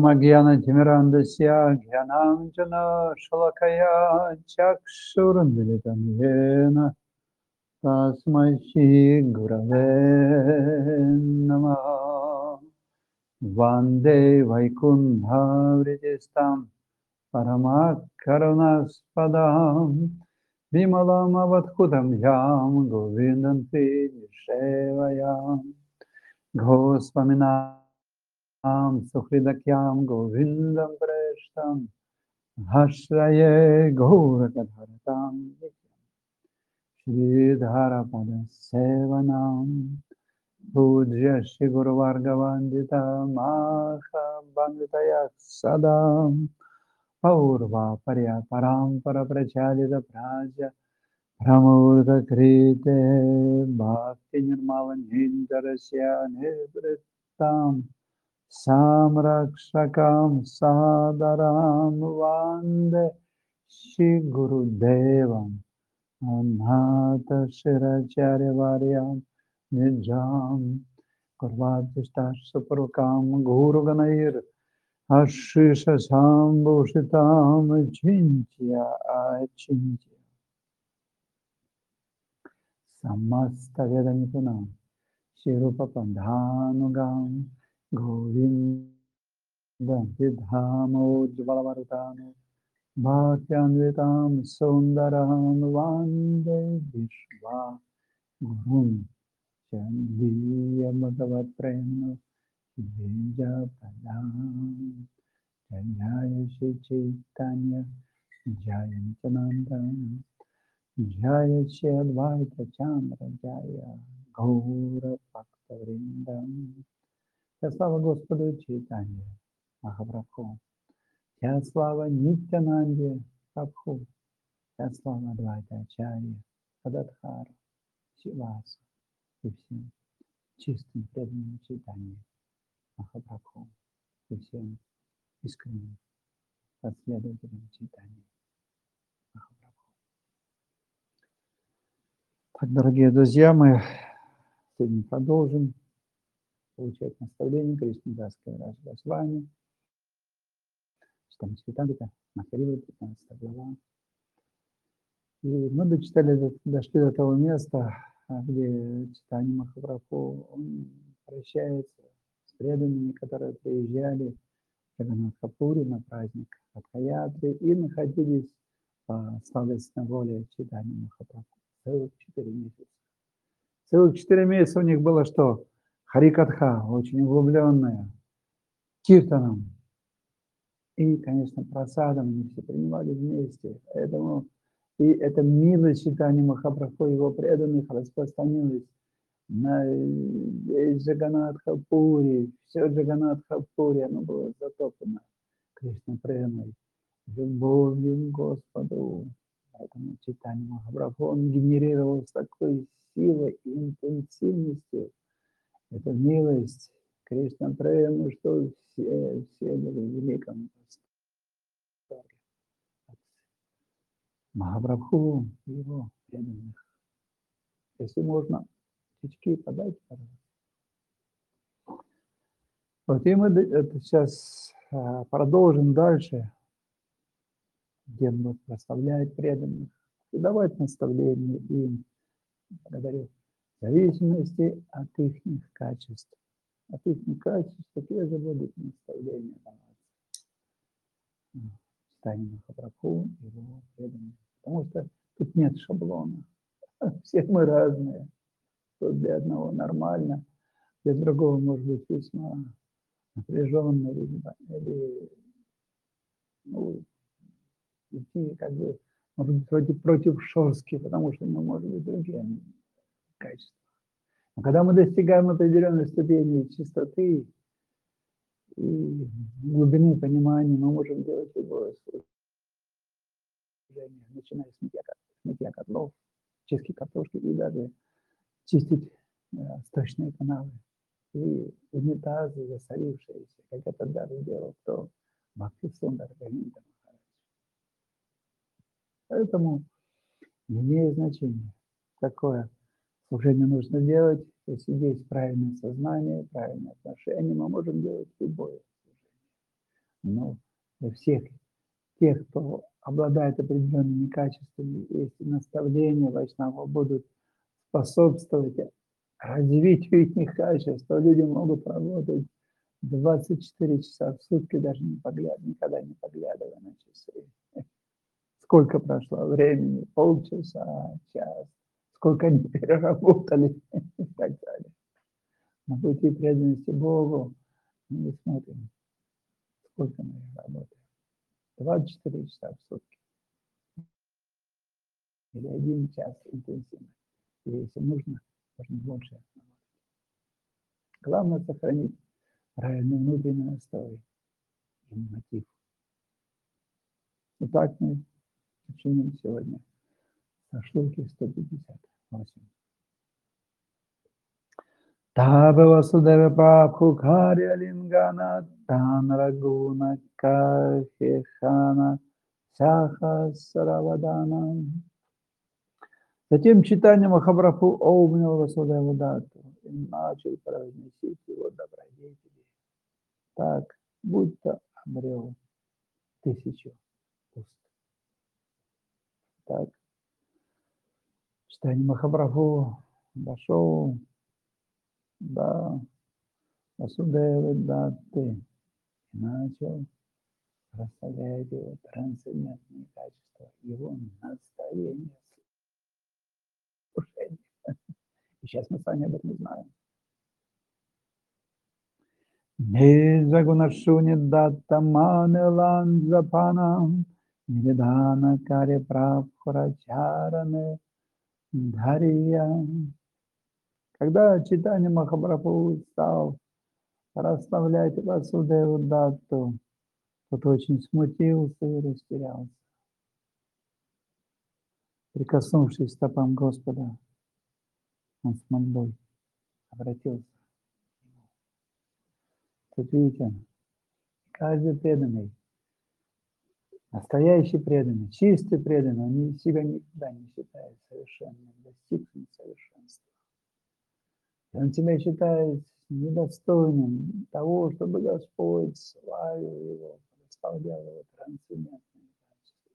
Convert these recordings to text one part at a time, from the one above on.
Namagyanatimirandasya Gyananjana Shalakaya Chakshurunmilitam Yena Tasmai Shri Gurave Namaha Vande Vaikunha Vrijistam Paramakarunaspadam Vimalam Avadhutam Yam Govindam Sevayam Gosvaminam Sukhridakyam Govindam Preshtam Hashraye Gaurakadharatam Shridharapada Sevanam Pujya Shri Guru Vargavandita Maha Banditaya Sadam Paurva Parya Parampara Prachadita Praja Pramurta Krite Bhakti Nirmala Nindarasya Nivrittam Samrakshakam Sadaram Vande Shri Guru Devam Anhata Shiracharya Varyam Nijam Kurvatishta Suprukam Guru Ganair Ashisha Sambhushitam Chintya Achintya Samasta Vedanipunam Shirupa Pandhanugam Govindam Vidhamojvalavarutam Bhakyanvitam Sundaram Vande Vishva Gurun Chandiyamadavat Prema Bija Padam Jaya Shri Chaitanya Jaya Nityananda Jaya Shri Advaita Chandra Jaya Gaura Bhakta Vrindam. Вся слава Господу Чайтанье Махапрабху. Вся слава Нитянанде Прабху. Вся слава Адвайта Ачарье Гададхара Шивасу и всем чистым преданным Чайтанье Махапрабху и всем искренним последователям Чайтанье Махапрабху. Так, дорогие друзья, мы сегодня продолжим получать наставления Кришнадасского Раджа с вами. Читаем Чайтамриту, Махариву, 15 глава. И мы дошли до того места, где Чайтанья Махапрабху, он прощается с преданными, которые приезжали в Джаганнатхапури на праздник Радха-ятри и находились по сладостной воле Чайтаньи Махапрабху целых 4 месяца. Целых 4 месяца у них было что? Харикатха, очень углубленная, киртаном. И, конечно, просадом они все принимали вместе. Поэтому и эта милость Чайтаньи Махапрабху, его преданных, распространилась на весь Джаганнатхапури. Все Джаганнатхапури, оно было затоплено Кришна премой, любовью к Господу. Поэтому Чайтанья Махапрабху, он генерировал с такой силой и интенсивностью эту милость Кришна прему, что все были в великом восторге от Махапрабху и его преданных. Если можно, птички подайте, пожалуйста. Вот и мы сейчас продолжим дальше, где мы прославлять преданных, и давать наставления им, благодарю, в зависимости от их качеств. От их качеств такие же будут наставления даваться. Чайтанья Махапрабху и его преданных. Потому что тут нет шаблона. Все мы разные. Тут для одного нормально, для другого может быть весьма напряженно или идти как бы, может быть, против шорстки, потому что мы, может быть, другие качества. Но когда мы достигаем определенной ступени чистоты и глубины понимания, мы можем делать любое служение, начиная с мытья котлов, чистки картошки и даже чистить сточные канавы и унитазы засорившиеся, как это даже делал кто? Бхактисундар Говинда Махарадж. Поэтому не имеет значения, какое служение нужно делать. Если есть правильное сознание, правильное отношение, мы можем делать любое служение. Но для всех тех, кто обладает определенными качествами, если наставления вайшнава будут способствовать развитию их качества, люди могут работать 24 часа в сутки, даже никогда не поглядывая на часы. Сколько прошло времени, полчаса, час, сколько они переработали и так далее. На пути преданности Богу мы смотрим, сколько мы работаем. 24 часа в сутки или 1 час интенсивно. И если нужно больше. Главное сохранить правильный внутренний настрой и мотив. Итак, мы начнем сегодня со шлоки 158. Таба Васудева Прабху Карья Лингана Танра Гуна Кахехана Саха Саравадана. Затем читание Махапрабху обнял Васудеву Датту и начал произносить его добродетели, так, будто обрел 1000 уст. Так, читание Махапрабху дошел до Васудевы Датты и начал расставляет его трансцендентные качества, его настроение, слушание. И сейчас мы с вами об этом знаем. Нежагунашуни датта манелан запанам нидана каре прабхурачаране дхария. Когда читание Махапрабху стал расставлять Васудеву Датту, тот очень смутился и растерялся. Прикоснувшись к стопам Господа, он с мольбой обратился. Тут видите, каждый преданный, настоящий преданный, чистый преданный, он себя никогда не считает совершенным, достигшим совершенства. Он себя считает недостойным того, чтобы Господь славил его, восставлял его трансцендентные качества.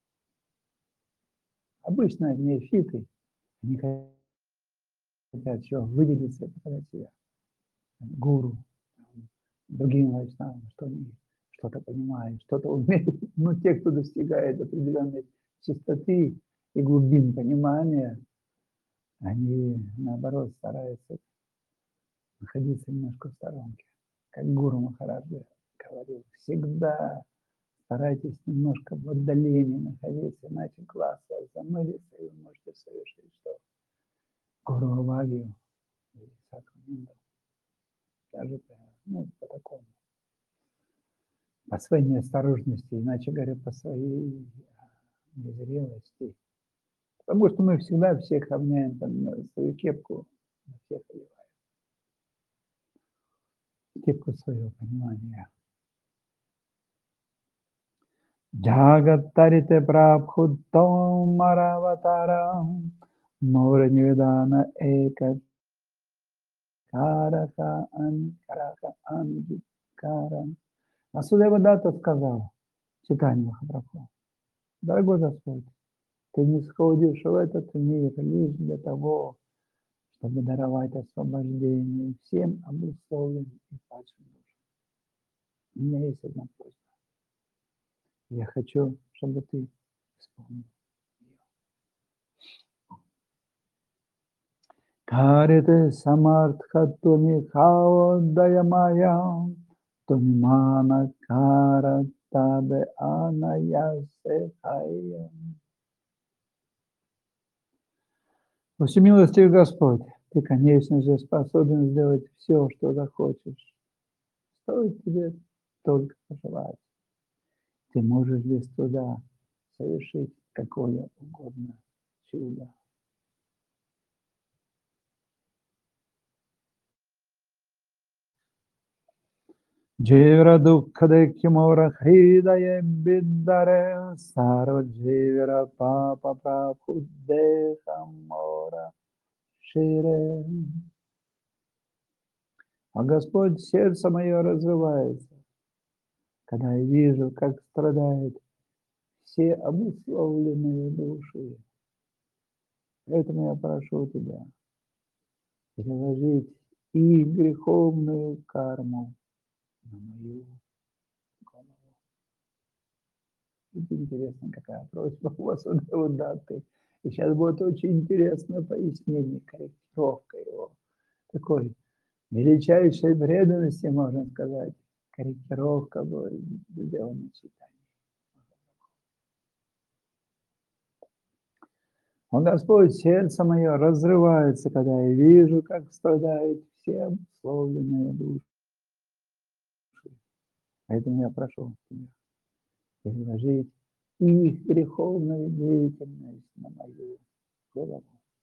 Обычно неофиты, они хотят еще выделиться и показать себя. Гуру, другим вайшнавам, что они что-то понимают, что-то умеют. Но те, кто достигает определенной чистоты и глубин понимания, они, наоборот, стараются находиться немножко в сторонке. Как Гуру Махараджа говорил, всегда старайтесь немножко в отдалении находиться, иначе глаз вас замылится, и вы можете совершить что? Гуру Авагию или Сакраминду. Даже по такому. По своей неосторожности, иначе говоря, по своей незрелости. Потому что мы всегда всех равняем там, на свою кепку, на всех одеваем. Кепку своего понимания. Джагаттарите прабхутом мараватарам Мура Нивидана Эка Карака Ангикарам. Васудева Датта сказал, читание Махапрабху, дорогой Господь, ты не сходишь в этот мир лишь для того, чтобы даровать освобождение всем обусловленным и падшим душам. У меня есть одна просьба. Я хочу, чтобы ты исполнил ее. Карите самартха туми хао даямая, туми мана кара табе анаясе хая. Всемилостивый Господь, ты, конечно же, способен сделать все, что захочешь. Стоит тебе только пожелать. Ты можешь без труда совершить какое угодно чудо. Дживра дукхаде кимора хридае биддаре саро дживра папа прабхудеха мора шире. А Господь, сердце мое разрывается, когда я вижу, как страдают все обусловленные души. Поэтому я прошу Тебя переложить их греховную карму на мою голову. Это интересно, какая просьба у вас вот даты. И сейчас будет очень интересное пояснение, корректировка его. Такой величайшей преданности, можно сказать. Корректировка будет сделана читанием. О Господь, сердце мое разрывается, когда я вижу, как страдают все обусловленные души. Поэтому я прошу Тебя переложить их греховную деятельность на мою голову.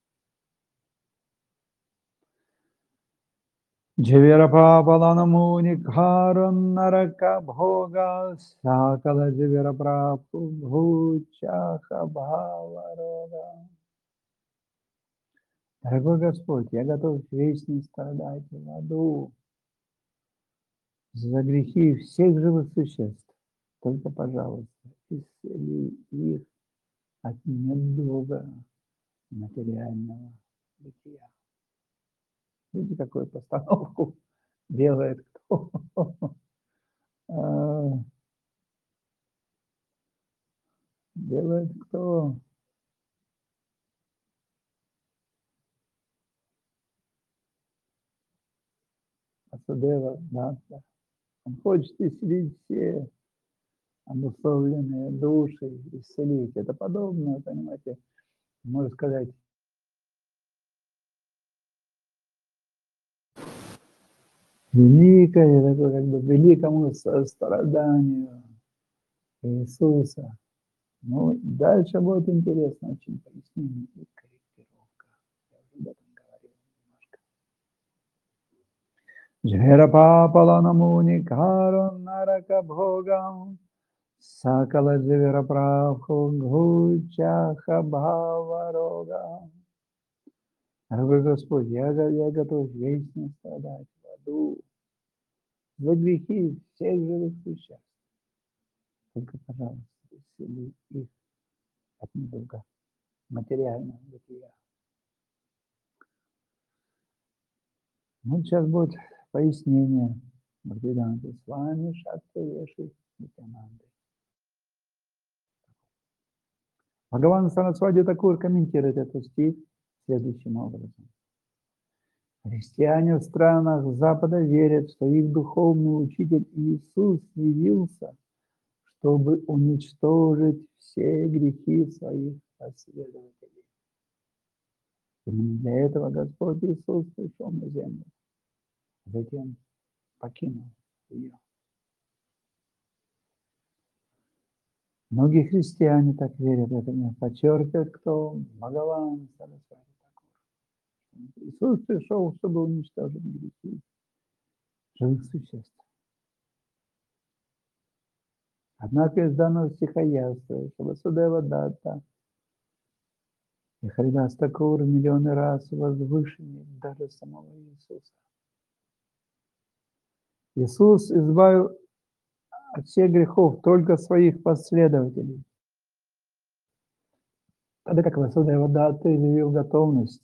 Дживирапапаланамуни каран нарака бхога сакала дживирапрапу бхучаха бхаварога. Дорогой Господь, я готов вечно страдать в аду за грехи всех живых существ. Только, пожалуйста, исцели их от недуга материального бытия. Видите, какую постановку делает кто? Делает кто? Асудева, да. Он хочет исцелить все обусловленные души, исцелить. Это подобно, понимаете, можно сказать, великое, такое, как бы великому состраданию Иисуса. Ну, дальше будет интересно очень пояснение и корректировка. Я уже об этом говорил немножко. Джхерапапаланамуни карон нарака бхогам сакала дживирапрабху гучаха бхаварога. Дорогой Господь, я готов вечно страдать в аду за грехи всех живых существ. Только, пожалуйста, исцели их от недуга материального бытия. Ну, сейчас будет пояснение. Бхактивиданта Свами Шакти Веши Нитянанды. Бхагаван Сарасвати Такур комментирует этот стих следующим образом. Христиане в странах Запада верят, что их духовный учитель Иисус явился, чтобы уничтожить все грехи своих последователей. Именно для этого Господь Иисус пришел на землю, затем покинул ее. Многие христиане так верят, это мне подчеркивает, кто Бхагаван Сарасвати Такур. Иисус пришел, чтобы уничтожить грехи живых существ. Однако из данного стиха ясно, что Васудева Датта и Харидас Такур миллионы раз возвышеннее даже самого Иисуса. Иисус избавил от всех грехов только своих последователей. Тогда как Васудева Датта изъявил готовность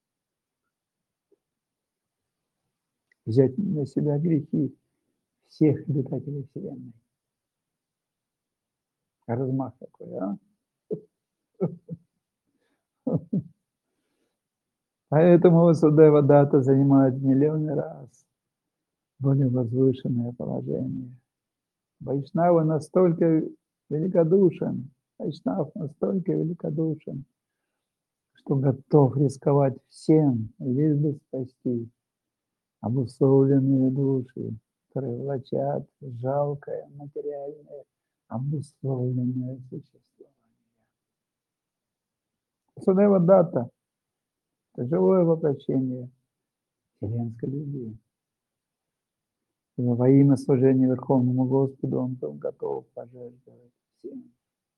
взять на себя грехи всех обитателей Вселенной. Размах такой, а? Поэтому Васудева Датта занимает миллионы раз более возвышенное положение. Вайшнава настолько великодушен, Вайшнав настолько великодушен, что готов рисковать всем, лишь бы спасти обусловленные души, которые влачат жалкое материальное обусловленное существование. Васудева Датта – это живое воплощение вселенской любви. И во имя служения Верховному Господу он был готов пожертвовать всем.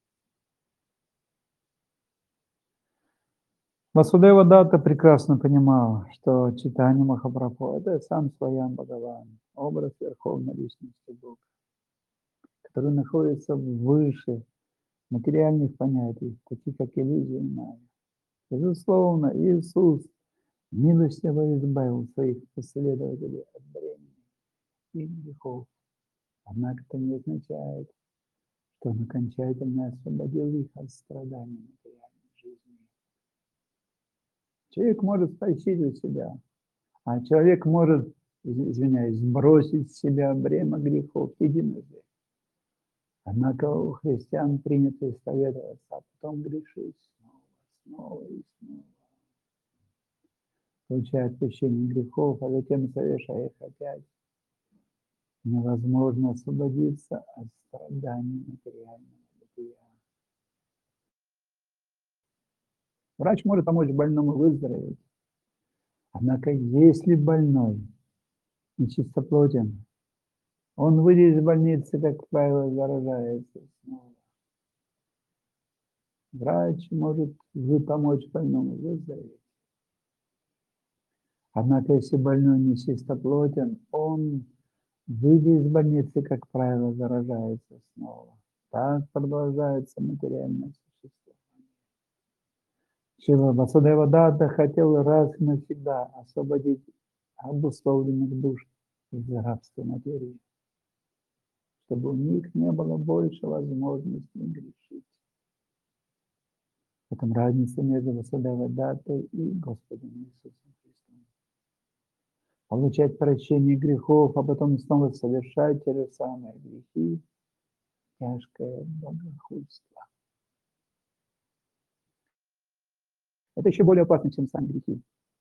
Васудева Датта прекрасно понимал, что читание Махапрабху – это сам Своям Бхагаван, образ Верховной Личности Бога. которые находятся выше материальных понятий, таких как иллюзия и майя. Безусловно, Иисус милостиво избавил своих последователей от бремени и грехов. Однако это не означает, что Он окончательно освободил их от страданий материальной жизни. Человек может спросить у себя, а человек может, извиняюсь, сбросить с себя бремя грехов единожды. Однако у христиан принято исповедоваться, а потом грешить снова и снова. Получая отпущение грехов, а затем совершая их опять. Невозможно освободиться от страданий материального бытия. Врач может помочь больному выздороветь. Однако, если больной нечистоплотен, он, выйдя из больницы, как правило, заражается снова. Врач может помочь больному выздороветь. Однако, если больной нечистоплотен, он, выйдя из больницы, как правило, заражается снова. Так продолжается материальное существование. Шрила Васудева Датта хотел раз и навсегда освободить обусловленных душ из рабства материи, чтобы у них не было больше возможности грешить. В этом разница между Васудева Даттой и Господом Иисусом Христом. Получать прощение грехов, а потом снова совершать те же самые грехи – тяжкое богохульство. Это еще более опасно, чем сами грехи,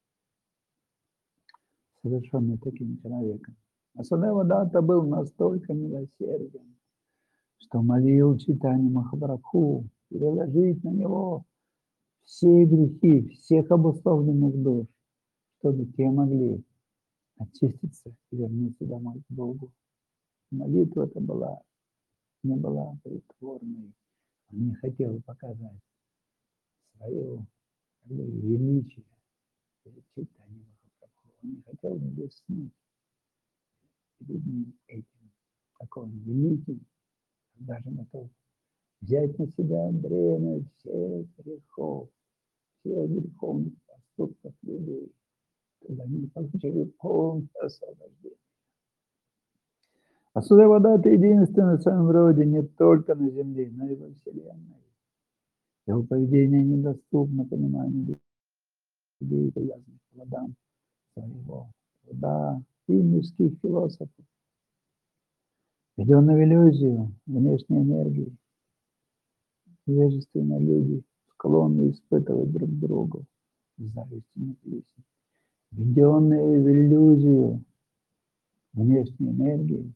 совершенные таким человеком. Васудева Датта был настолько милосерден, что молил Чайтанью Махапрабху переложить на него все грехи всех обусловленных душ, чтобы те могли очиститься и вернуться домой к Богу. Молитва эта не была притворной. Он не хотел показать свое величие перед Чайтаньей Махапрабху. Он не хотел блеснуть перед ним этим. Такой великий, даже готов взять на себя бремя всех грехов, всех греховных поступков людей, когда они получили полное освобождение. Васудева Датта единственный в своем роде не только на земле, но и во Вселенной. Его поведение недоступно пониманию людей, привязанных к плодам своего труда, и мирских философов. Введенный в иллюзию внешней энергии, невежественные люди склонны испытывать друг другу зависть и неприязнь. Введенные в иллюзию внешней энергии,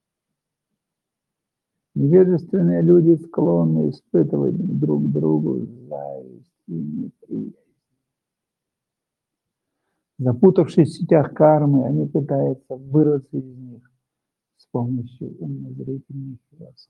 невежественные люди склонны испытывать друг другу зависть и неприязнь. Запутавшись в сетях кармы, они пытаются вырваться из них с помощью умозрительных философств.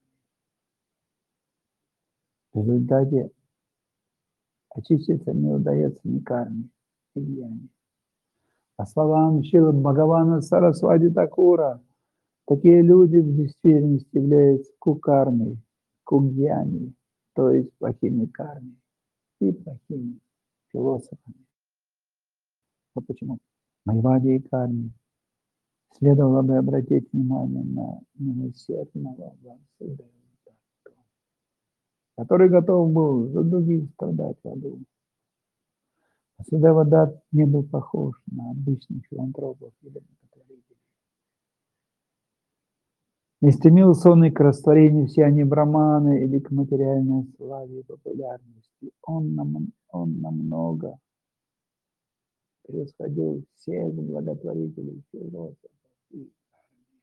В результате очиститься не удается ни карме, ни гьяне. По словам Шрилы Бхагавана Сарасвати Такура, такие люди в действительности являются кукармой, кугьяни, то есть плохими кармой и плохими философами. Вот почему в Майваде и карме следовало бы обратить внимание на милосердного Васудева, который готов был за других страдать в аду. Васудева Датта не был похож на обычных филантропов или благотворителей. Не стремился он и к растворению все они браманы или к материальной славе и популярности. Он намного превосходил всех благотворителей, философов и армии.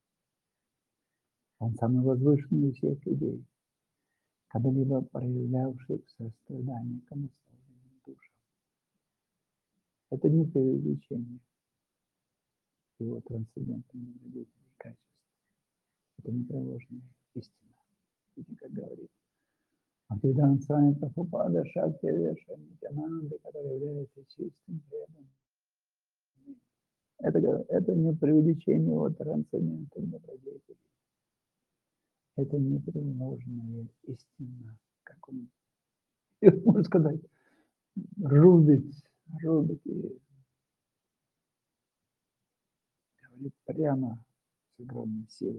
Он самый возвышенный из всех людей, когда-либо проявлявших сострадание к обусловленным душам. Это не преувеличение его трансцендентной добродетели и качества. Это непреложная истина. И как говорит Бхактивиданта Свами Прабхупада Шакти Веша Нитянанды, который является чистым хлебом. Это не преувеличение его трансцендентной добродетели. это непреложная истина, как он, можно сказать, рубит и говорит прямо с огромной силой.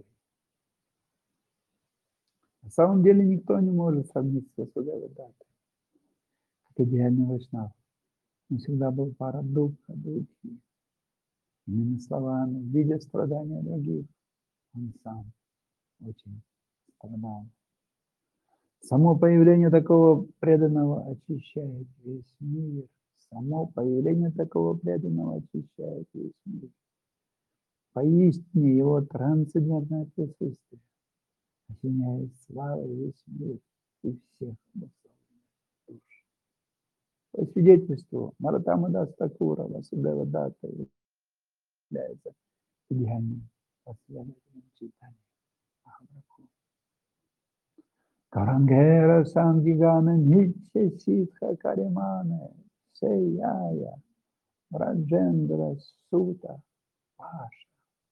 На самом деле никто не может сравниться с Удавадатой, как идеальный вайшнав. Он всегда был пара духа, духи. Иными словами, видя страдания других, он сам очень страдал. Само появление такого преданного очищает весь мир. Само появление такого преданного очищает весь мир. Поистине его трансцендентное присутствие осеняет славой весь мир и всех обусловленных душ. По свидетельству Нароттама Даса Такура, Васудева Датта является идеальным последователем Чайтаньи Махапрабху. Карангера Сангигана Нитя Ситха Каримана Сейяя Раджендра Сута Паша.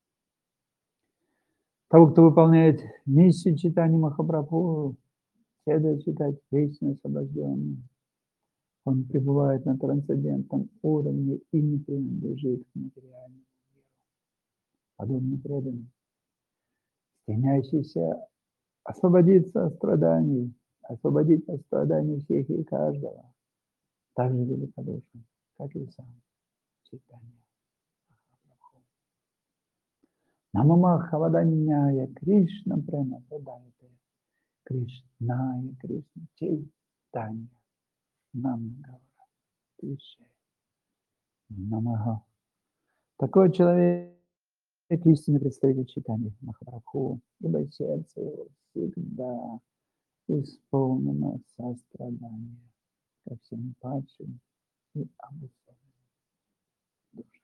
Того, кто выполняет миссию Чайтаньи Махапрабху, следует считать вечно освобожденным. Он пребывает на трансцендентном уровне и не принадлежит к материальному миру. Подобно преданным, стремящийся освободиться от страданий, освободить от страданий всех и каждого, так же великодушен, как и сам Чайтанья Махапрабху. Намама Хаваданьяя Кришна Према Прадайте Кришная Кришна Чайтанья Намагава Кришна Намага. Такой человек истинный представитель Чайтаньи Махапрабху, ибо сердце его всегда исполнено сострадания ко всем падшим и обусловленным душам.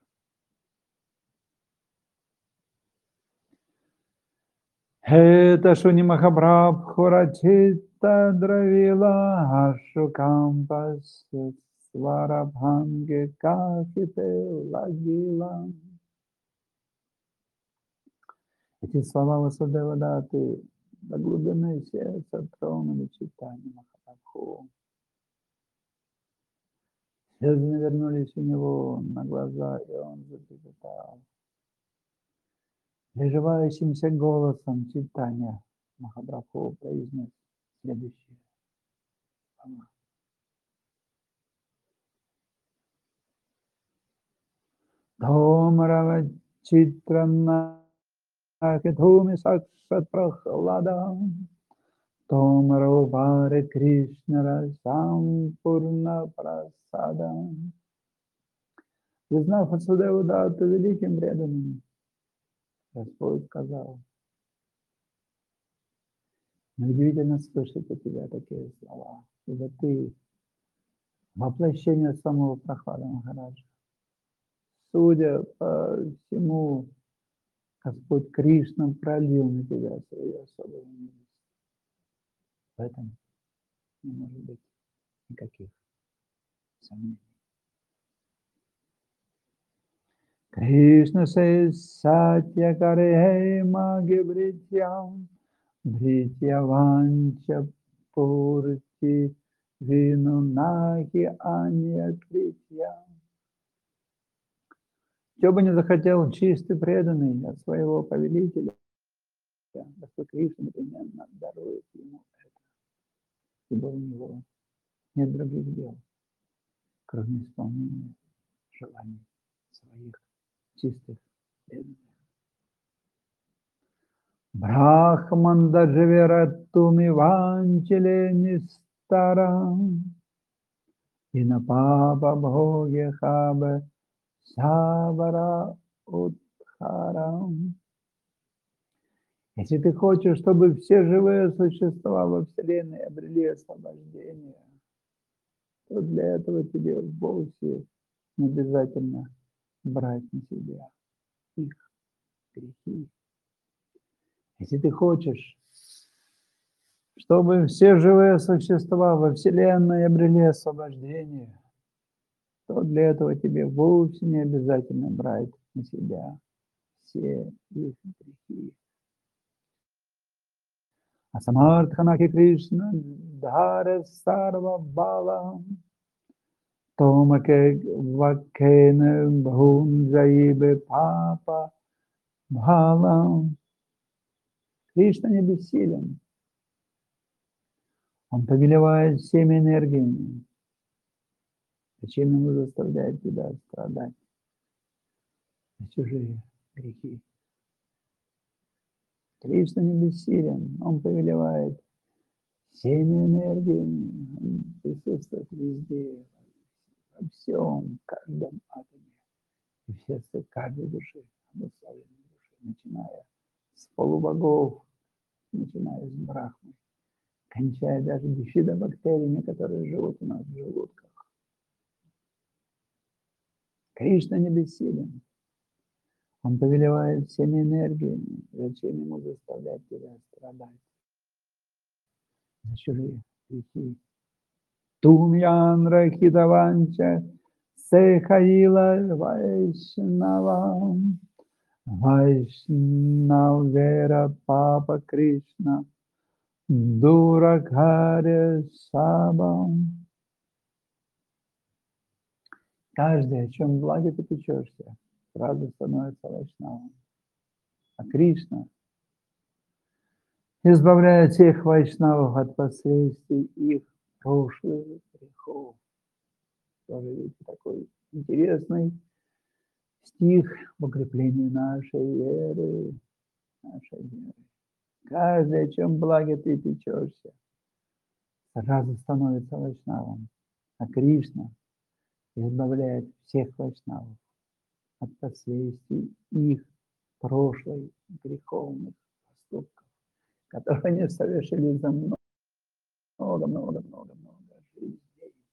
Это Шуни Махапрабху Рачита Дравила Ашукампас Сварабханге Кахите Лагила. Эти слова Васудева Датты до глубины сердца тронули Чайтанью Махапрабху. Слезы навернулись у него на глаза, и он затрепетал. Приживающимся голосом Чайтанья Махапрабху произнес следующее слова. Томарава Читранна Кетуми Сакшат Прахлада Томароваре Кришнара Сампурна Прасада. Признав Васудеву Датту великим преданным, Господь сказал: удивительно слышать от тебя такие слова, ибо ты воплощение самого Прахлада Махараджа. Судя по всему, Господь Кришна пролил на тебя свою особую милость. В этом не может быть никаких сомнений. Кришна says Satya Karehe Mage Brityam Britya Vancha Purti Vinu Nahi Anya Krитья. Кто бы не захотел чистый преданный от своего повелителя, Господь Кришна непременно дарует ему это, ибо у него нет других дел, кроме исполнения желаний своих чистых преданных. Брахман Даджавератуми Ванчеле Нистарам и на папа Бхоге Хабе Савара Утхарам. Если ты хочешь, чтобы все живые существа во Вселенной обрели освобождение, то для этого тебе вовсе не обязательно брать на себя их грехи. Если ты хочешь, чтобы все живые существа во Вселенной обрели освобождение, то для этого тебе вовсе не обязательно брать на себя все их грехи. Асамартханаки Кришна Дхара Сарва Бала Томаке Вакене Бхунджаибе Папа Бхала. Кришна не бессилен. Он повелевает всеми энергиями. Зачем ему заставлять тебя страдать за чужие грехи? Кришна не бессилен. Он повелевает всеми энергиями. Он присутствует везде, во всем, в каждом атоме. И в сердце каждой души, обусловленной души, начиная с полубогов, начиная с брахмы, кончая даже бифидобактериями, которые живут у нас в желудках. Кришна не бессилен. Он повелевает всеми энергиями. Зачем ему заставлять тебя страдать за чужие грехи? Тумьян рахитаванча сехаила вайшнавам вайшнавера папа Кришна дуракхаря сабам. Каждый, о чем благе ты печешься, сразу становится вайшнавом. А Кришна избавляет всех вайшнавов от последствий их прошлых грехов. Тоже ведь такой интересный стих в укреплении нашей веры, нашей веры. Каждый, о чем благе ты печешься, сразу становится вайшнавом. А Кришна избавляет всех вайшнавов от последствий их прошлой греховных поступков, которые они совершили за много жизней.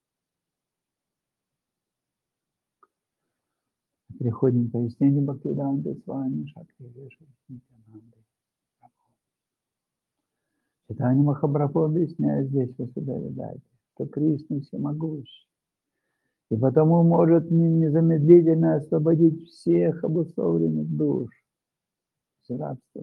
Переходим к пояснению Бхактивиданты Свами Шакти Веши Нитянанды. Читание Махапрабху объясняет здесь, вы сюда видите, что Кришна всемогущ, и потому может незамедлительно освободить всех обусловленных душ с рабства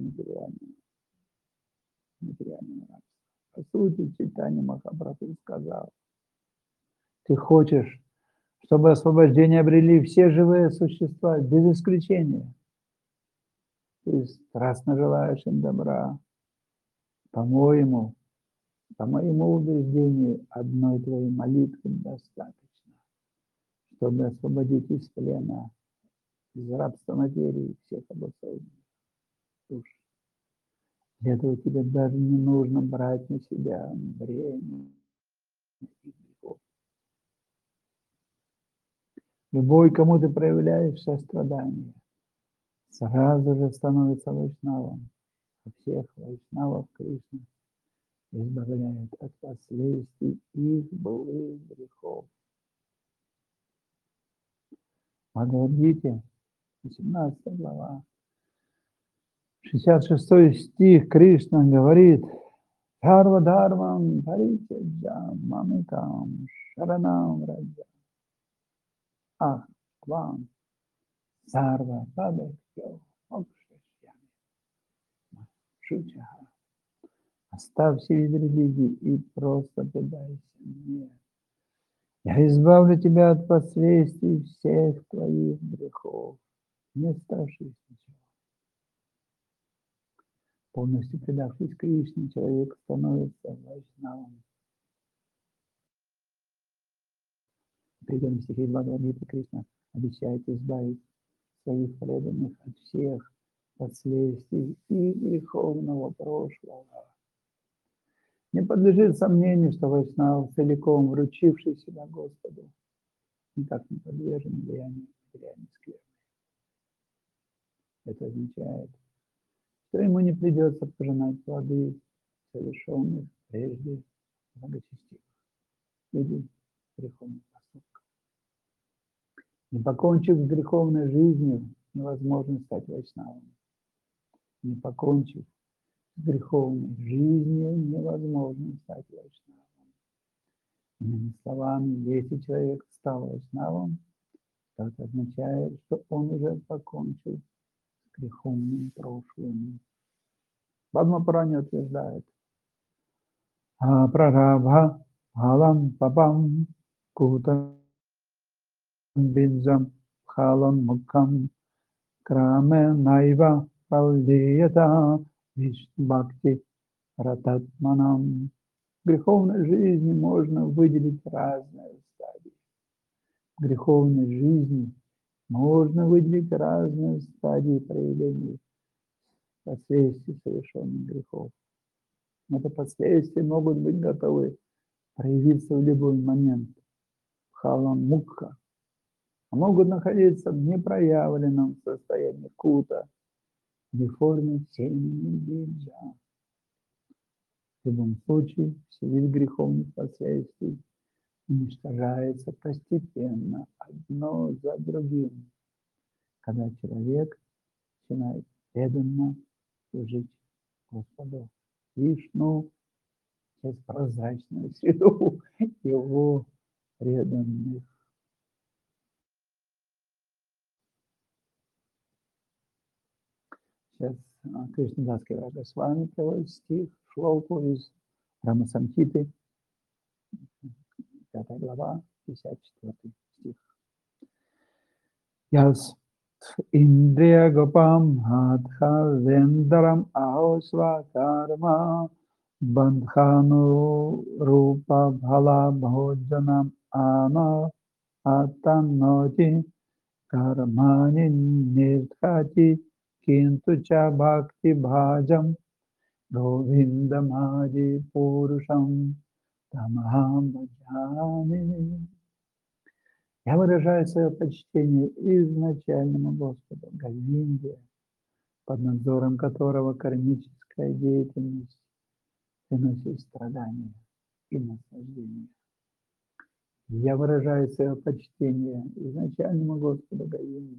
материального рабства. По сути, читание Махапрабху сказал, ты хочешь, чтобы освобождение обрели все живые существа, без исключения. Ты страстно желаешь им добра. По моему убеждению, одной твоей молитвы достаточно, чтобы освободить из плена, из рабства материи всех обусловленных душ. Для этого тебе даже не нужно брать на себя бремя их грехов. Любой, кому ты проявляешь сострадание, сразу же становится вайшнавом. А всех вайшнавов Кришна избавляет от последствий их былых грехов. В Бхагавад-гите, 18 глава, 66 стих, Кришна говорит: Дхарва дхарвам паричаджам мамикам шаранам раджа ах твам сарва падахьо мокшашьями шучаха. Оставь все виды религии и просто предайся мне. Я избавлю тебя от последствий всех твоих грехов. Не страшись ничего. Полностью предавшись Кришне, человек становится вайшнавом. В преданном стихе Бхагавад-гиты Кришна обещает избавить своих преданных от всех последствий и греховного прошлого. Не подлежит сомнению, что вайшнав, целиком вручивший себя Господу, никак не подвержен влиянию материальной скверны. Это означает, что ему не придется пожинать плоды совершенных прежде благочестивых или греховных поступков. Не покончив с греховной жизнью, невозможно стать вайшнавом. Не покончив с греховной жизнью, невозможно стать вайшнавом. Иными словами, если человек стал вайшнавом, то это означает, что он уже покончил с греховным прошлым. Падма Пурани утверждает, Prarabha phalam papam kutam bijam phalam mukham krame naiva paldiyata vishbhakti рататманам. В греховной жизни можно выделить разные стадии. В греховной жизни можно выделить разные стадии проявления последствий совершенных грехов. Это последствия могут быть готовы проявиться в любой момент. Халам мукха. А могут находиться в непроявленном состоянии кута, в форме семени биджа. В любом случае, все вид греховных последствий уничтожается постепенно, одно за другим, когда человек начинает преданно служить Господу Вишну через прозрачную среду его преданных. Сейчас Кришнадасский Рагосвами приводит стих, шлоку из Рамасамхиты, 5 глава, 54 стих. Яс Индриya Gopam Hatha Vendaram Ahosva Karma Bandhanu Rupa Bhala Bhojanam Ama Atanoti Karmani Nirthati Kintu Cha Bhakti Bhajam Govindamaji Purusham Tamaham Bhajami. Я выражаю свое почтение изначальному Господу Говинде, под надзором которого кармическая деятельность приносит страдания и наслаждение. Я выражаю свое почтение изначальному Господу Говинде,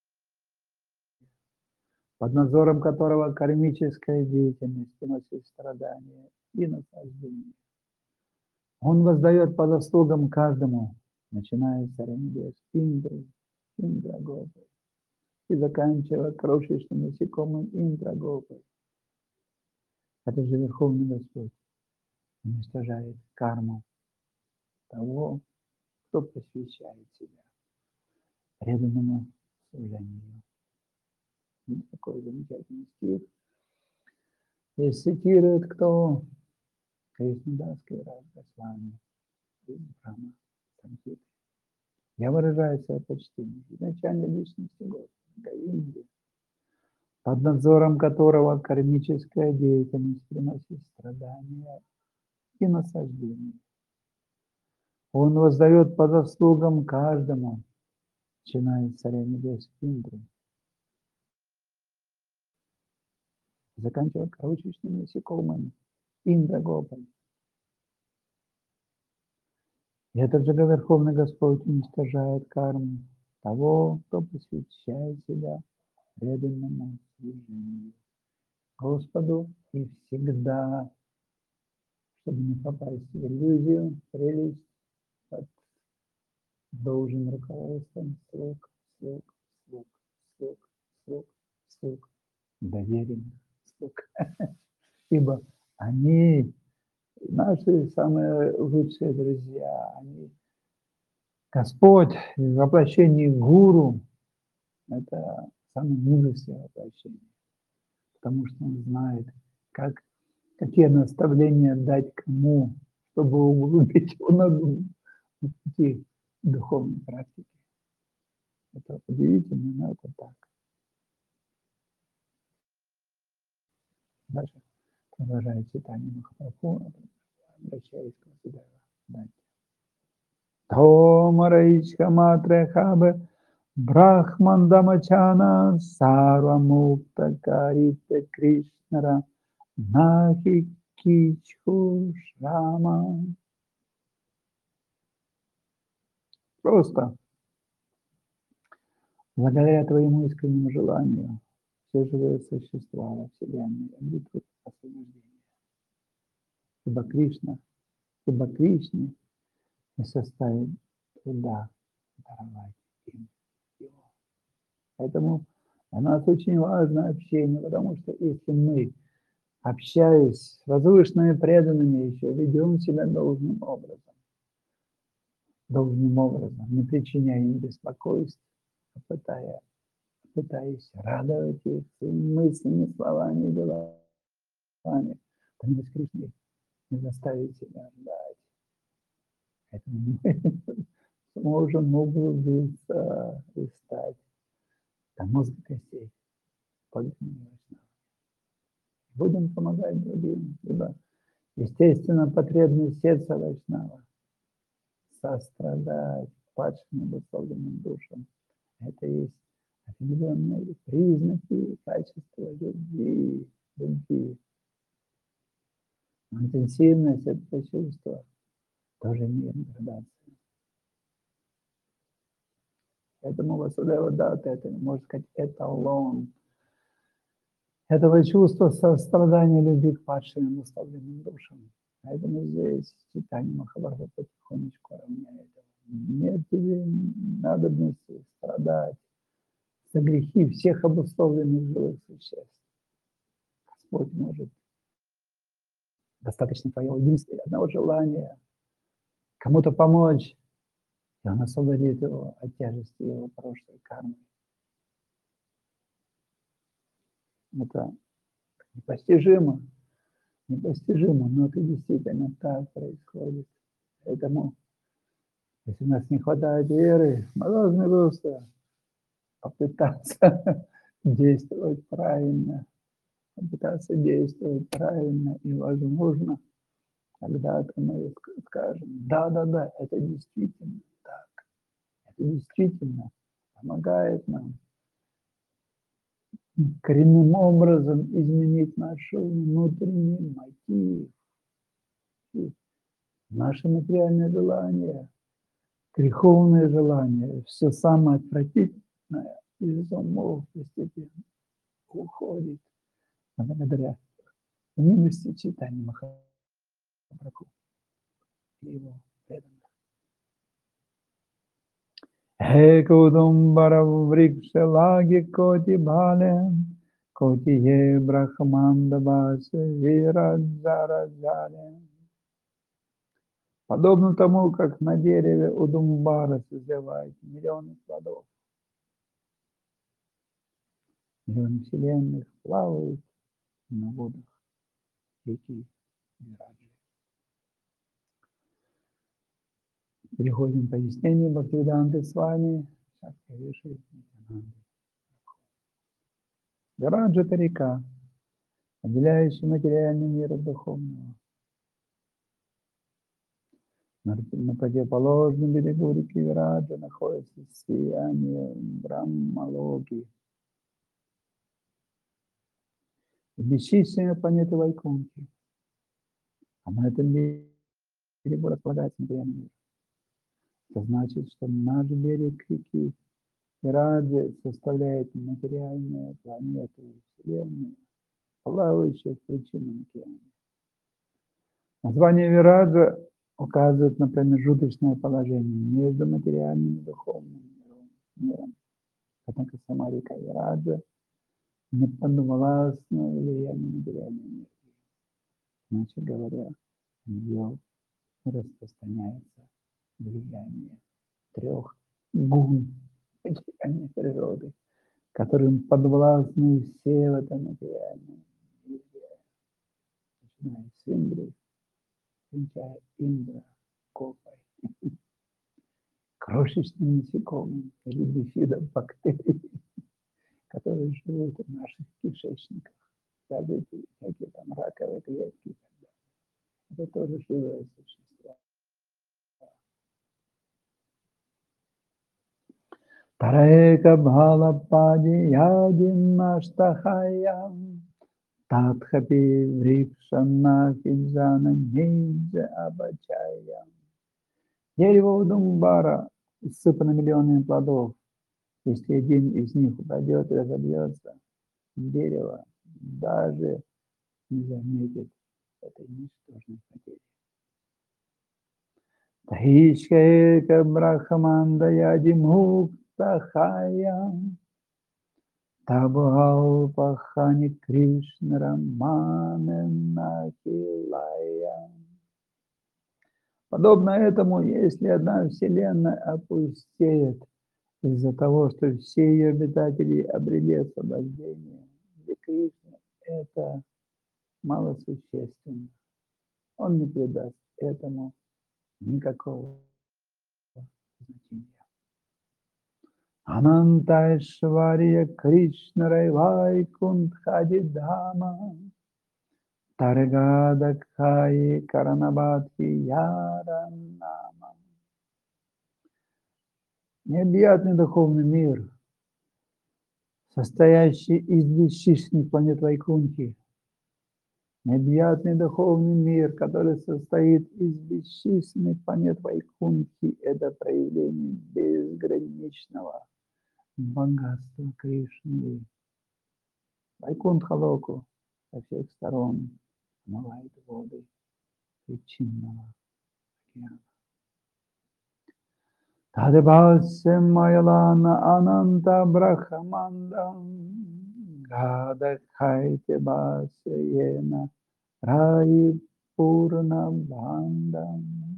под надзором которого кармическая деятельность приносит страдания и наслаждение. Он воздает по заслугам каждому, начиная с царя небес, Индры, Индрагопы, и заканчивая крошечным насекомым Индрагопой. Это же Верховный Господь уничтожает карму того, кто посвящает себя преданному служению. И такой замечательный стих. Здесь цитирует кто? Кришнадасский Рагосвами из Брахма Самхиты. Я выражаю свое почтение изначальной личности Господа Говинды, под надзором которого кармическая деятельность приносит страдания и наслаждение. Он воздает по заслугам каждому, начиная с царя небес Индры, заканчивая крошечными насекомыми Индрагопой. И этот же Верховный Господь уничтожает карму того, кто посвящает себя преданному служению Господу и всегда, чтобы не попасть в иллюзию, прелесть, должен руководством слуг, доверенных слуг. Ибо они наши самые лучшие друзья. Они, Господь в воплощении гуру – это самое мудрое воплощение, потому что он знает, какие наставления дать кому, чтобы углубить его на пути духовной практики. Это удивительно, но это так. Дальше продолжает читание Махапрабху, обращаясь к Васудеве. Томарайчка матрехабе Брахмандамачана Сарвамукта Карите Кришнара Нахи Кичху Шрама. Просто благодаря твоему искреннему желанию все живые существа во Вселенной обретут освобождение. Ибо Кришне не составит труда даровать им его. Поэтому для нас очень важно общение, потому что если мы общаясь с возвышенными преданными, еще ведем себя должным образом, не причиняя им беспокойств, а пытаясь радовать их своими мыслями, словами и делами. Они Кришны не заставить себя ждать. Поэтому мы сможем углубиться и стать до мозга костей подлинными вайшнавами. Будем помогать другим, ибо, естественно, потребность сердца вайшнава сострадать падшим обусловленным душам. Это есть определенные признаки качества любви. Интенсивность этого чувства тоже имеет градацию. Поэтому Васудева Датта, это, можно сказать, эталон этого чувства сострадания, любви к падшим и наставленным душам. Поэтому здесь читание Махабхарата потихонечку равняет. Нет тебе надобности страдать за грехи всех обусловленных живых существ. Господь может. Достаточно твоего единства, одного желания кому-то помочь, и он освободит его от тяжести его прошлой кармы. Это непостижимо, но это действительно так происходит. Поэтому, если у нас не хватает веры, мы должны просто попытаться действовать правильно, и, возможно, когда-то мы скажем, да, это действительно так, это действительно помогает нам коренным образом изменить наш внутренний мотив, наши материальные желания, греховные желания, все самое отвратительное из умов постепенно уходит благодаря милости читания Махапрабху и его преданных. He Kudambara Vriksha Lagi Koti Bale Koti Ye Brahmanda Base Вираджара Джале. Подобно тому, как на дереве Удумбара созревает миллионы плодов, миллионы вселенных плавают на водах реки Вираджи. Переходим к пояснению Бхактивиданты Свами. Вираджа – это река, отделяющая материальный мир от духовного. На противоположном берегу реки Вираджа находится сияние Брахмалоки. Бесчисленные планеты Вайкунхи. А на этом берегу располагается материальный мир. Это значит, что наш берег реки Вираджи составляет материальную планету Вселенную, плавающую в причинном океане. Название Вираджа указывает на промежуточное положение между материальным и духовным миром. Однако сама река Вираджа не подвластна влиянию материальной энергии. Иначе говоря, в нее распространяется влияние 3 гун материальной природы, которым подвластны все в этом материальном мире, начиная с Индры, кончая Индра, Копой, крошечным насекомым или бифидом бактерий, которые живут в наших кишечниках, всякие там раковые клетки и так далее. Это тоже живое существо. Тарека бхалапади ядимаштахаям татхапи врикшана хиджана ниджа абачаям. Дерево Удумбара исыпано миллионами плодов. Если один из них упадет и разобьется, дерево даже не заметит этой ничтожной потери. Тахишкека брахманда ядимуктахая Табхалпахани Кришна Раманы Нахилая. Подобно этому, если одна вселенная опустеет из-за того, что все ее обитатели обрели освобождение, для Кришны это малосущественно. Он не придаст этому никакого значения. Анантайшвария Кришна Райвай Кундхади Дама Таргадакхаи Каранабадхи Яранама. Необъятный духовный мир, состоящий из бесчисленных планет Вайкунхи. Необъятный духовный мир, который состоит из бесчисленных планет Вайкунхи, это проявление безграничного богатства Кришны. Вайкунтха-локу со всех сторон омывает воды причинного океана. Тадебасем Майалана Ананта Брахамандам Гадакхайте Басеена Раи Пурна Бандам.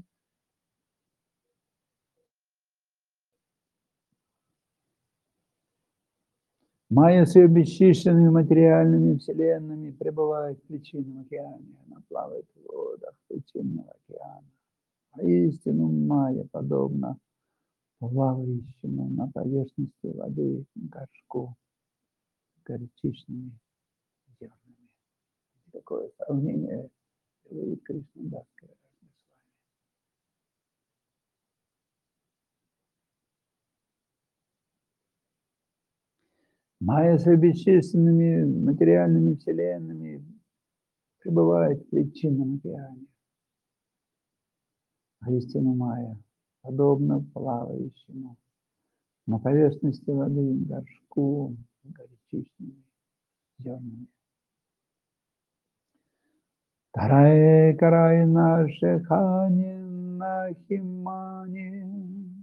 Майя с ее бесчисленными материальными вселенными пребывает в причинном океане. Она плавает в водах причинного океана. А истину Майя подобна плавающему на поверхности воды горшку горчичными зернами. Такое сравнение говорит Кришнадасское размышление. Майя с бесчисленными материальными вселенными пребывает в причинном океане. А истина Майя подобно плавающему на поверхности воды горшку горчичными зернами. Тарай карай наши хани нахимани.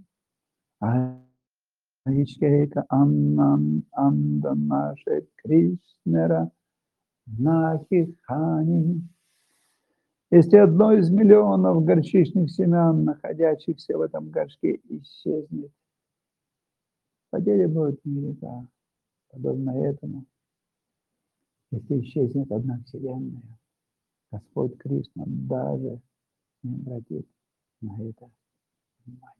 Айчкейка аннан анда наши Кришнера нахихани. Если одно из миллионов горчичных семян, находящихся в этом горшке, исчезнет, потеря будет невелика. Подобно этому, если исчезнет одна вселенная, Господь Кришна даже не обратит на это внимание.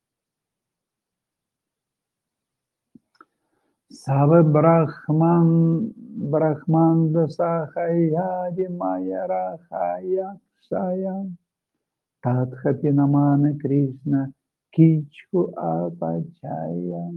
Савы Брахманда Сахаяди Майя Рахая Кшая Татхапинаманы Кришна Кичку Апачая.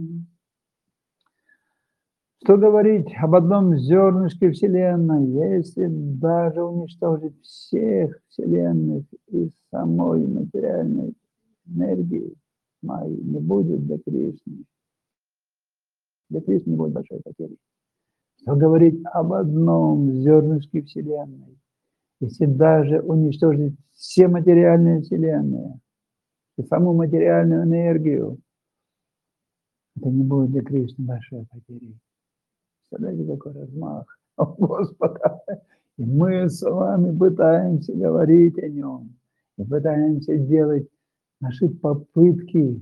Что говорить об одном зернышке Вселенной, если даже уничтожить всех Вселенных из самой материальной энергии, Майи не будет для Кришны. Для Кришны не будет большой потери. Что говорить об одном зернышке Вселенной, если даже уничтожить все материальные Вселенные и саму материальную энергию, это не будет для Кришны большой потери. Представляете, какой размах у Господа. И мы с вами пытаемся говорить о нем, и пытаемся делать наши попытки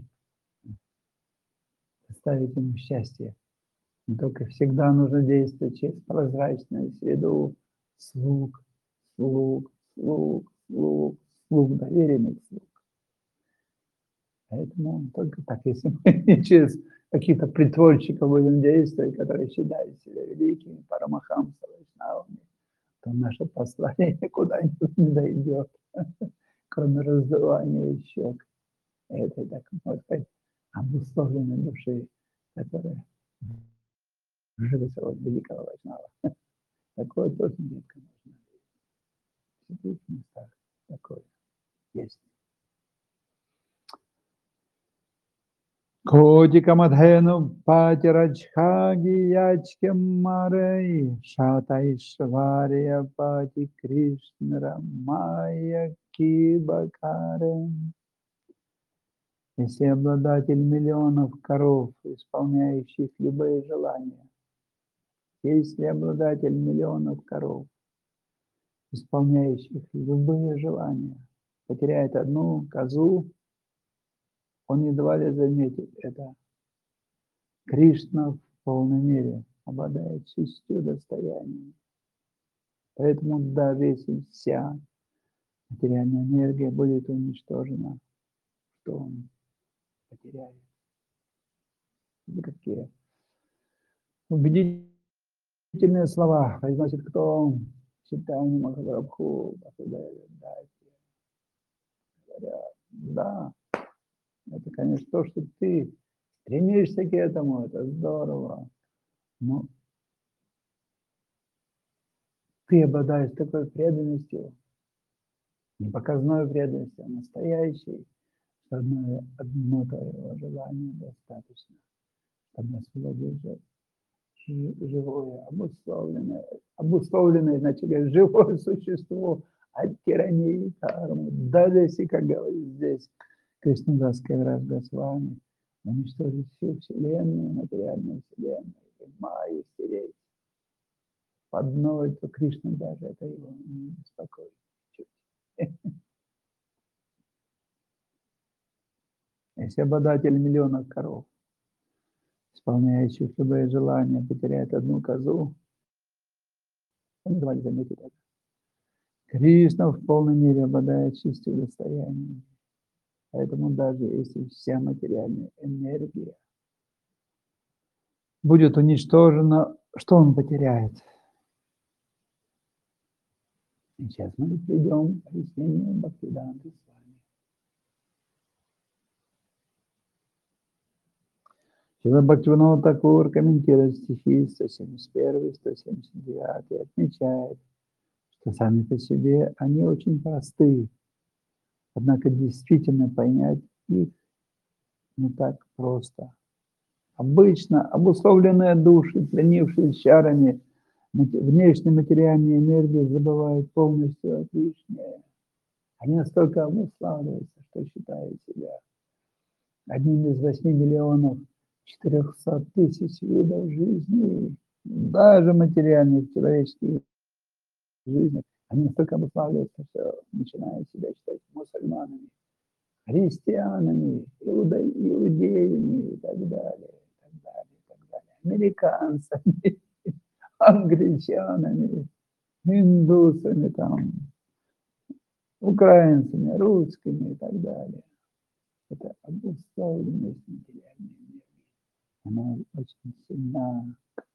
доставить ему счастье. Но только всегда нужно действовать через прозрачную среду слуг, доверенных слуг. Поэтому только так, если мы не через каких-то притворщиков будем действовать, которые считают себя великими, парамахамса, вайшнавами, то наше послание никуда-нибудь не дойдет, кроме раздувания щек этой, так можно сказать, обусловленной души, которая живет от великого вайшнава. Такое тоже нет, конечно. В таких местах такое есть. Котикамадхену патираджхаги ячкем марей шатайшвария пати Кришнара майя кибакарем. Если обладатель миллионов коров, исполняющих любые желания, Если обладатель миллионов коров, исполняющих любые желания, потеряет одну козу, он едва ли заметит это. Кришна в полной мере обладает 6 достояниями. Поэтому даже если вся материальная энергия будет уничтожена, что он потеряет. Это какие убедительные слова произносит кто? Читание Махапрабху, говорят, да, это, конечно, то, что ты стремишься к этому, это здорово, но ты обладаешь такой преданностью, не показной преданностью, а настоящей, что одно твоего желания достаточно, чтобы освободить живое, обусловленное, значит, живое существо от тирании и кармы. Даже если, как говорит здесь Кришнадас Кавираж Госвами, уничтожить всю Вселенную, материальную Вселенную, Майю стереть под ноль, то Кришна даже это его не беспокоит. Если обладатель миллионов коров, исполняющих любые желания, потеряет одну козу, он едва ли заметит это. Кришна в полной мере обладает 6 достояниями. Поэтому даже если вся материальная энергия будет уничтожена, что он потеряет? И сейчас мы придем к объяснению Бхактивиданты с вами. Шрила Бхактивинода Тхакур комментирует стихи 171, 179 и отмечает, что сами по себе они очень просты, однако действительно понять их не так просто. Обычно обусловленные души, пленившие чарами внешней материальной энергии, забывают полностью о Кришне. Они настолько обуславливаются, что считают себя одним из 8 миллионов 400 тысяч видов жизни, даже материальных человеческих жизней. Они настолько обуславливаются, что начинают себя считать мусульманами, христианами, иудеями и так далее, американцами, англичанами, индусами, там, украинцами, русскими и так далее. Это обусловленность материальной энергии. Она очень сильна.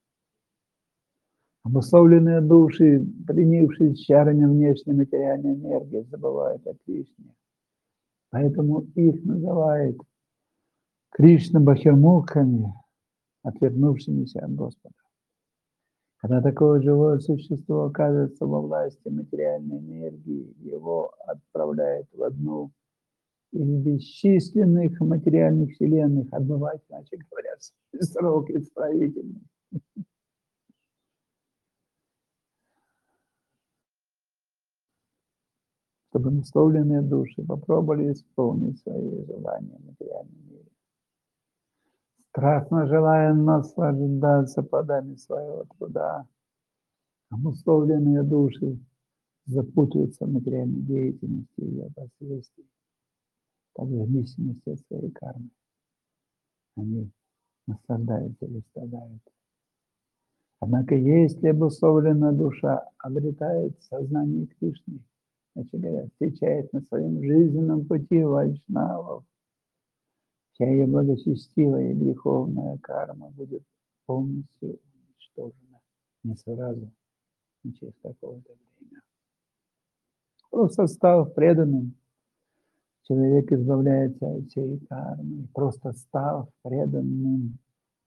Обусловленные души, принявшие чарами внешней материальной энергии, забывают о Кришне. Поэтому их называют Кришна-бахирмухами, отвернувшимися от Господа. Когда такое живое существо оказывается во власти материальной энергии, его отправляют в одну из бесчисленных материальных вселенных, отбывать, иначе говоря, срок исправительный. Чтобы насловленные души попробовали исполнить свои желания в материальном мире. Страстно желая наслаждаться плодами своего труда, обусловленные души запутаются в материальной деятельности и ее последствий, так в зависимости от своей кармы. Они наслаждаются или страдают. Однако, если обусловленная душа обретает сознание Кришны, значит говоря, встречает на своем жизненном пути вайшнавов, вся ее благочестивая и греховная карма будет полностью уничтожена не сразу, не через какое-то время. Просто став преданным, человек избавляется от всей кармы, просто став преданным,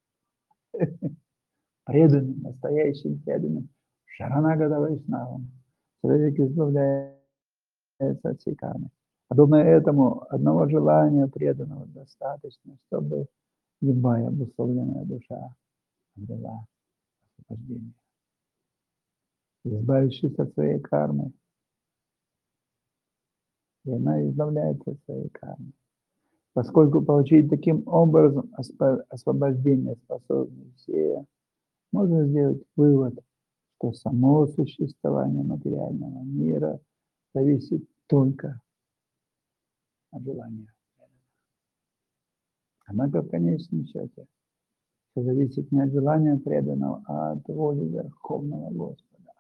настоящим преданным, шаранагата вайшнавом, человек избавляется от всей кармы. Подобно этому, одного желания преданного достаточно, чтобы любая обусловленная душа обрела освобождение. Избавившись от своей кармы, и она избавляется от своей кармы. Поскольку получить таким образом освобождение способны все, можно сделать вывод, что само существование материального мира зависит только от желания. Однако в конечном счете все зависит не от желания преданного, а от воли Верховного Господа,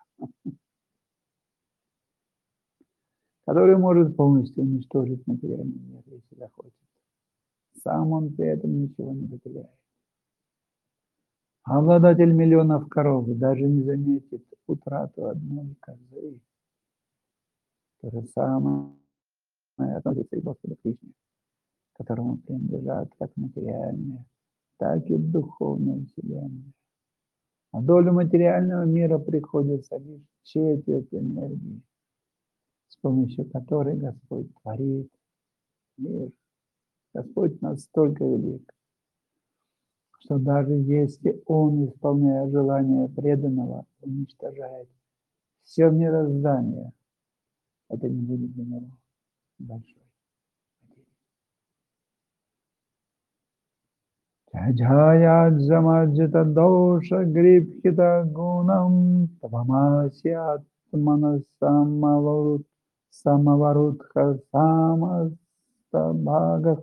который может полностью уничтожить материальный мир, если захочет. Сам он при этом ничего не потеряет. Обладатель миллионов коров даже не заметит утрату одной козы. То же самое относится и к Господу Кришне, которому принадлежат как материальные, так и духовные вселенные. А долю материального мира приходится лишь четверть энергии, с помощью которой Господь творит мир. Господь настолько велик, что даже если Он, исполняя желание преданного, уничтожает все мироздание, это не будет для него большой потерей. Джая джамаджита доша грипхита гунам тавамасьят манасамаварут самаварутха самастабхагах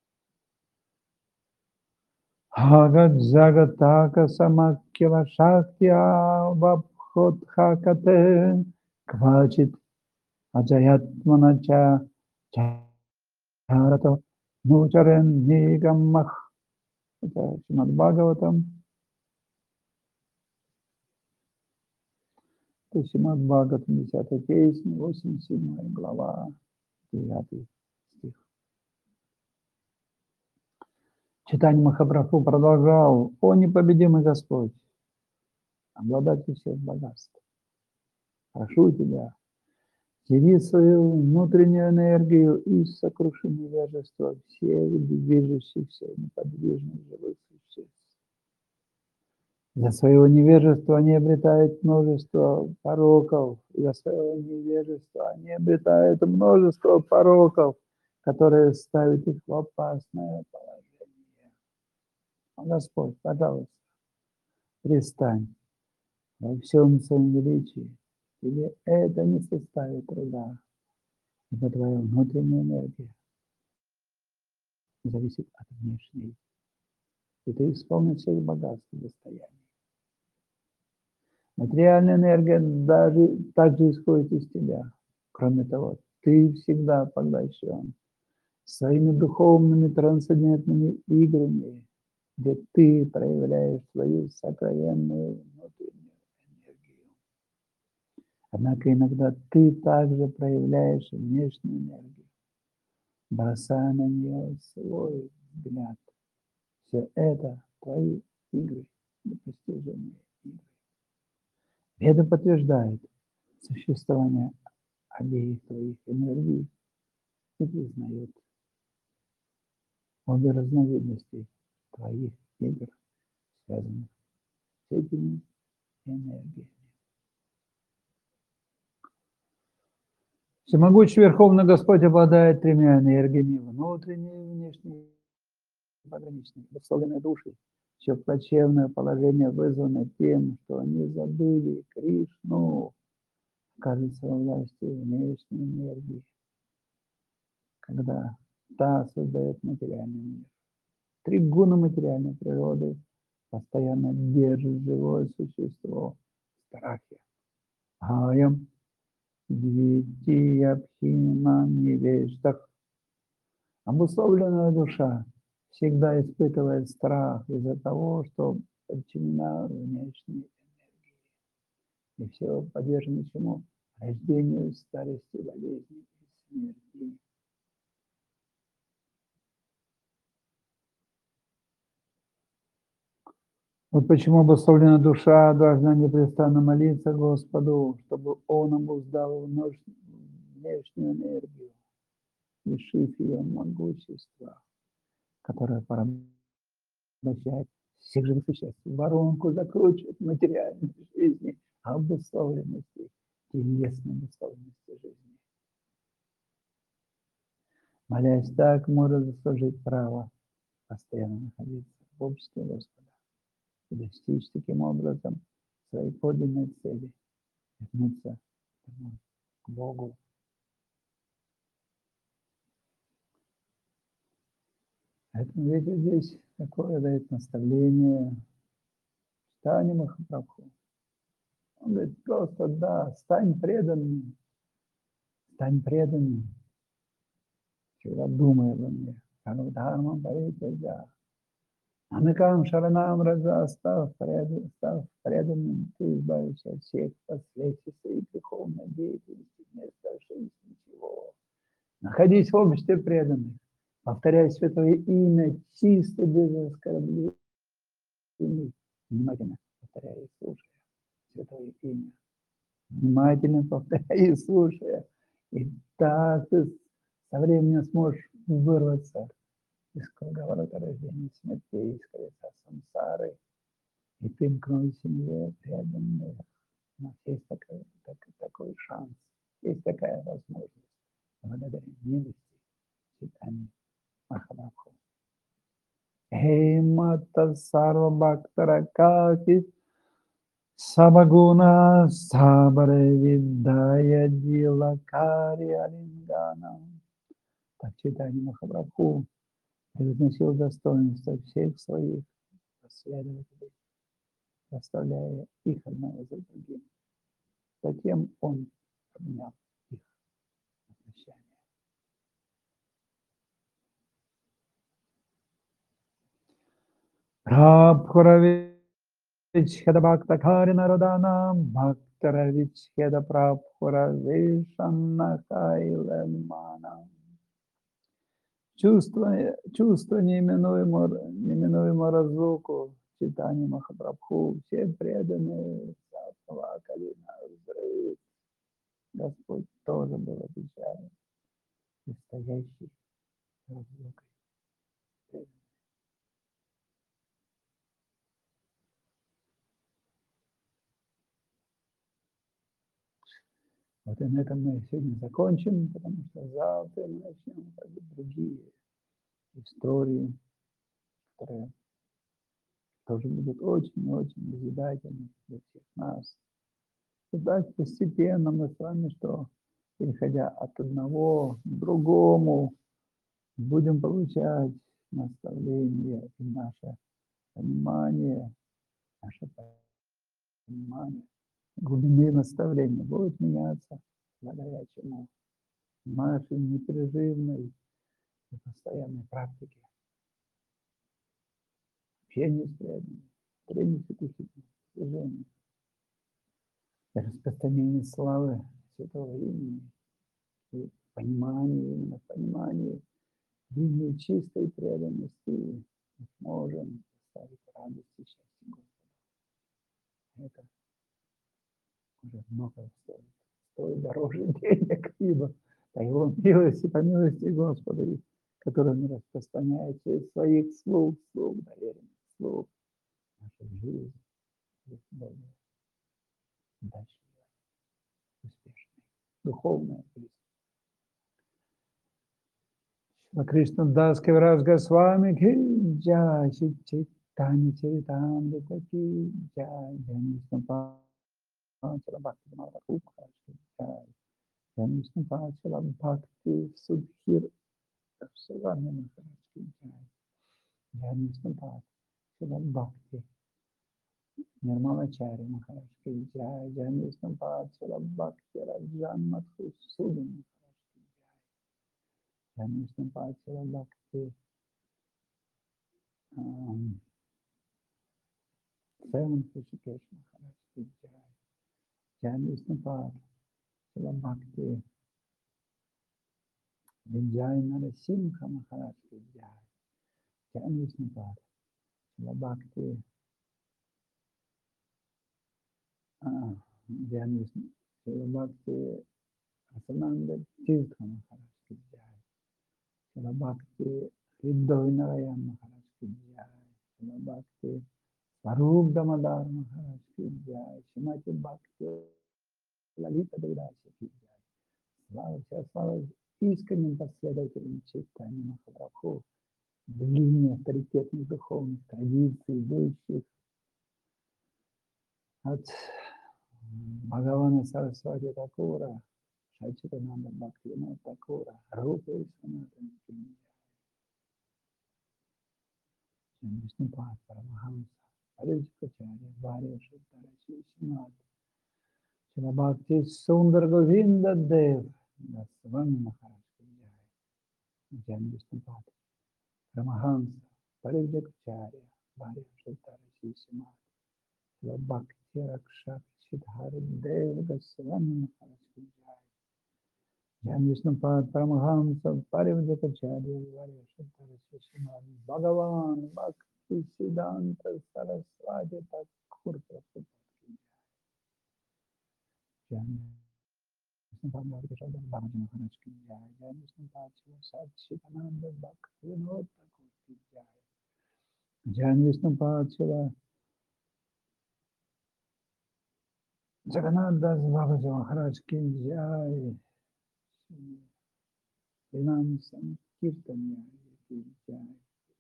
Агат Жагатака Самакила Шактия Вабходхакате Квачит Аджаятманача Чарато Нучарен Нигамах. Это Шримад Бхагаватам. Это Шримад Бхагаватам, 10-я песня, 87 глава, 9 стих. Читание Махапрабху продолжал: «О непобедимый Господь, обладатель всех богатств, прошу Тебя, яви свою внутреннюю энергию и сокруши невежество всех движущихся неподвижных живых существ. За своего невежества они обретают множество пороков, за своего невежества они обретают множество пороков, которые ставят их в опасное положение. Господь, пожалуйста, пристань во всем своем величии. Тебе это не составит труда, ибо твоя внутренняя энергия зависит от внешней. И ты исполнишь всех богатств и достояний. Материальная энергия даже также исходит из тебя. Кроме того, ты всегда поглощен своими духовными трансцендентными играми, где ты проявляешь свою сокровенную внутреннюю энергию. Однако иногда ты также проявляешь внешнюю энергию, бросая на нее свой взгляд. Все это твои игры, непостижимые игры. Веда подтверждает существование обеих твоих энергий и признает обе разновидности твоих игр, связанных с этими энергиями. Всемогущий Верховный Господь обладает тремя энергиями: внутренней и внешней, пограничной, обусловленной душей, чье плачевное положение вызвано тем, что они забыли Кришну, кажется во власти внешней энергии, когда та создает материальный мир. Три гуна материальной природы постоянно держит живое существо в страхе. Аям двитиябхина невеждах. Обусловленная душа всегда испытывает страх из-за того, что подчинена внешней энергии. И все подвержено чему? Рождению, старости, болезни и смерти. Вот почему обусловленная душа должна непрестанно молиться Господу, чтобы Он обуздал внешнюю энергию, лишив ее могущества, которое порабощает всех живых существ, воронку закручивает материальной жизни, обусловленности, телесной обусловленности жизни. Молясь так, можно заслужить право постоянно находиться в обществе Господа и достичь таким образом своей подлинной цели, вернуться к Богу. Поэтому видите, здесь такое дает наставление Чайтанья Махапрабху. Он говорит, просто да, стань преданным, всегда думай обо мне. Дхармам паритяджа. Анакам шаранам раджа, став преданным, ты избавишься от всех последствий своей греховной деятельности, не оставшись ничего. Находись в обществе преданных, повторяй святое имя, чисто, без оскорблений. Внимательно повторяй и слушай святое имя. Внимательно повторяй и слушай. И так ты со временем сможешь вырваться из круговорота рождения и смерти, из колеса сансары, и примкнуть к семье преданных. У нас есть такой шанс, есть такая возможность благодаря милости Чайтаньи Махапрабху. Мата Сарва Бхактара Калки Сабагуна Сабаре Видая Дилакари Алингана. Так Чайтанья Махапрабху превозносил достоинство всех своих последователей, расставляя их одного за другим. Затем он обнял их на прощание. Прабхуравичхеда Бхактакари Народана Бхактаравичхеда Прабхуравишанна Кайлемана. Чувство неименуемо разлуку Чайтаньи Махапрабху, все преданные заплакали на взрыв. Господь тоже был опечален настоящей разлукой. Вот и на этом мы сегодня закончим, потому что завтра мы начнем другие истории, которые тоже будут очень-очень назидательны для всех нас. И так постепенно мы с вами, что переходя от одного к другому, будем получать наставление и наше понимание глубины наставления будет меняться, благодаря чему нашей непрерывной и постоянной практике общения с преданными, тренинг вкусительных движений, распространение славы святого имени и понимание, именно понимание линии чистой преданности мы сможем доставить радость и счастье Господа. Это уже много стоит. Стоит дороже денег, ибо по его милости, по милости Господа, который он распространяет через своих слуг, доверенных слуг, нашу жизнь будет более удачной, успешной, духовная жизнь. Кришна Дас Кавираж Госвами ки джай, Чайтанья Чаритамрита ки джай, Вишну Панчала Бхакти Махапрабху ки джай, Вишну Панчала Бхакти Судхир Савами Махарадж ки джай, Вишну Панчала Бхакти Нирмалачари Махарадж ки джай, Вишну Панчала Бхакти Раджан Мадхусудам Махарадж ки джай, Вишну Панчала Бхакти Seven Rishikesh Maharaj ki jai, Jai Vishnupad, Srila Bhakti, Vijay Narasimha Maharaj ki jai, Jai Vishnupad, Srila Bhakti, Jai Vishnupad, Srila Bhakti, Asananda Tirtha Maharaj ki jai, Srila Bhakti, Riddhavi Narayan Maharaj ki jai, Srila Bhakti, Swarup Damodar Maharaj ki jai, Srimati Bhakti Lalita Devdasi ki jai. Слава искренним последователям Чайтаньи Махапрабху, в линии авторитетных духовных традиций, идущих от Бхагавана Сарасвати Такура, Шачитананда Бхактивинода Такура, Рупы Санатана Вишнупад Парамахамса, Паричкачарья, Варя Шуттара Шишинат, Шилабхакти Сундар Говинда Дев, Дасвами Махарадж Кунджай, Джан Вишнупад Парамахамса, Паричкачарья, Варя Шуттара Шишинат, Шилабхакти Ракшак Сидхар Дев, Дасвами Махарадж Кунджай, Jai Vishnupad Paramahamsa Parivjakacharya Varya Shishimad Bhagavan Bhakti Siddhanta Saraswati Thakur Prabhupada Jai Vishnupad Varya Bhagavan Maharaj Ki Jai Jai Vishnupad Shiva Satchitananda Bhakti Vinod Thakur Ki Jai Jai Vishnupad Shiva Jagannath Das Babaji Maharaj Ki Jai Vinam Sankirtanya Ki Jai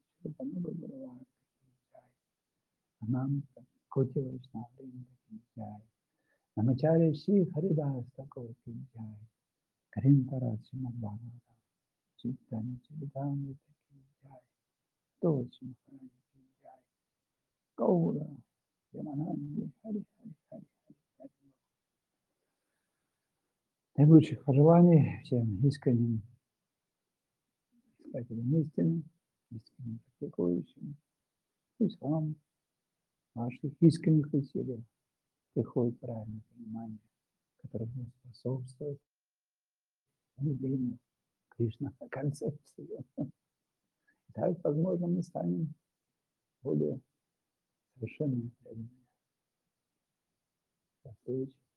Ananta Koti Vaishnavrinda Ki Jai Namacharya Shri Haridas Thakur Ki Jai Karimtara Srimad Bhagavatam Chaitanya Charitamrita Ki Jai Tulsi Maharaj Ki Jai Gaura Yamanandi Hari Hari Hari Hari Hari. Наилучших пожеланий всем искренним искателям истины, искренним практикующим. Пусть вам ваших искренних усилий приходит правильное понимание, которое будет способствовать внедрению Кришна концепции. Так, возможно, мы станем более совершенными преданными. До встречи.